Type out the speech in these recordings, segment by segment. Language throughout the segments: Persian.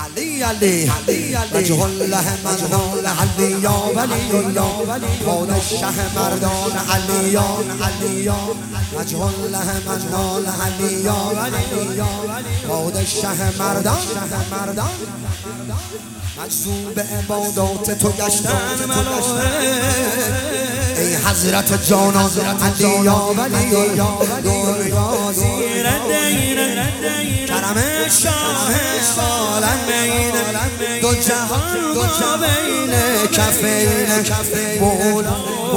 علی علی وجه الله منال علی یا ولی الله پادشه مردان علی یا وجه الله منال علی یا ولی پادشه مردان مجذوب عبادات تو گشتن ای حضرت جانان علی یا ولی کرم شاه عالمین دو جهان با بین کفین مولا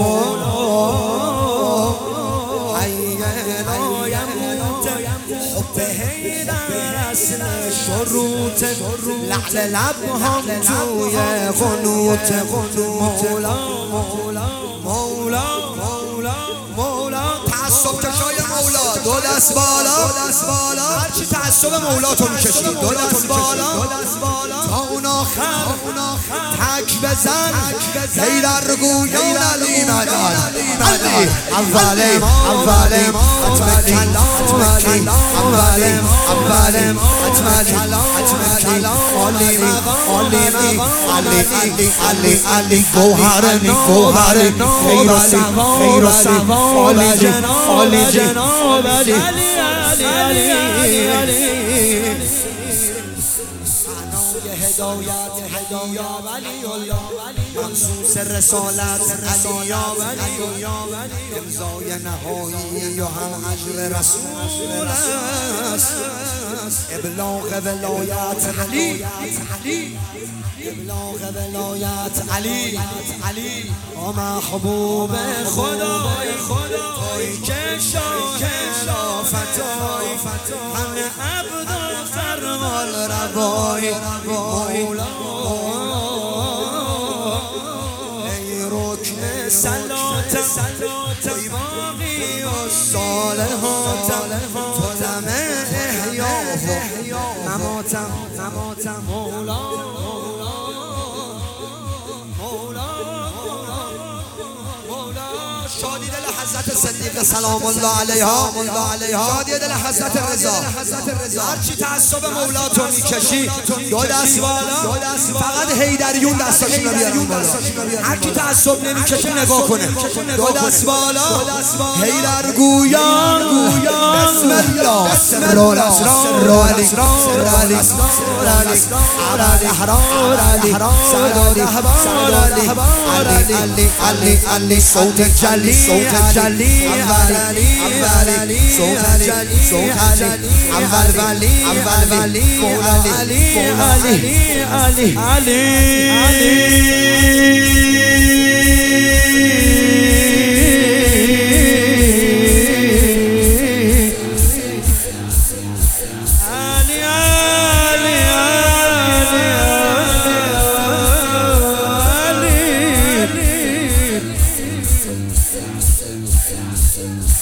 حی لا یموت حب حیدر اصل شروط لعل لب هم توی قنوت مولا تعصب کشای مولا دو دست بالا هرچی تعصب مولا تو میکشی دو دست بالا تا اون آخر تک بزن حیدر گویان علی مدان اول علی گوهرنی علی جناب علی هدایت یا ولی الله مخصوص رسالت علی یا ولی امضای نهایی یا هم اجر رسول است ابلاغ ولایت علی ابلاغ ولایت علی و محبوب خدای که شاه لافتای همه عبد و فرمان روای مولا ای رکن صلاتم ای باقی و صالحاتم تو دم احیا و مماتم مولا شادی دل حضرت صدیق سلام الله علیها شادی دل حضرت رضا هرچی تعصب مولا تو میکشی دو دست بالا فقط حیدریون دستاشون رو بیارن بالا هرچی تعصب نمیکشه نگاه کنه دو دست بالا حیدر گویان بسم الله سر علی صوت جلی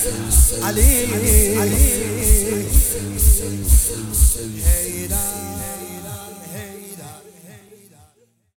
Ali